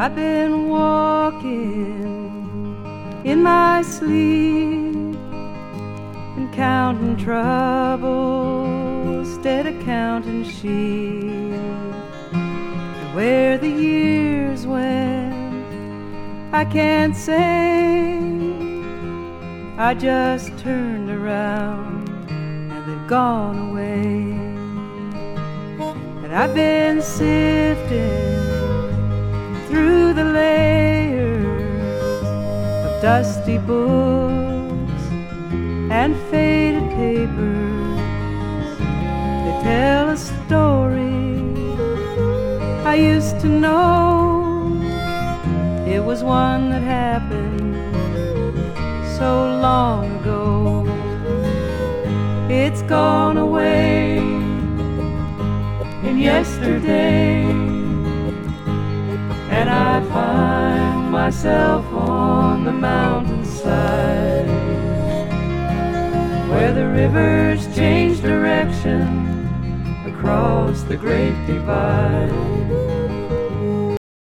I've been walking in my sleep and counting troubles instead of counting sheep. And where the years went, I can't say. I just turned around and they've gone away. And I've been sifting through the layers of dusty books and faded papers. They tell a story I used to know. It was one that happened so long ago. It's gone away in yesterday, and I find myself on the mountainside where the rivers change direction across the great divide.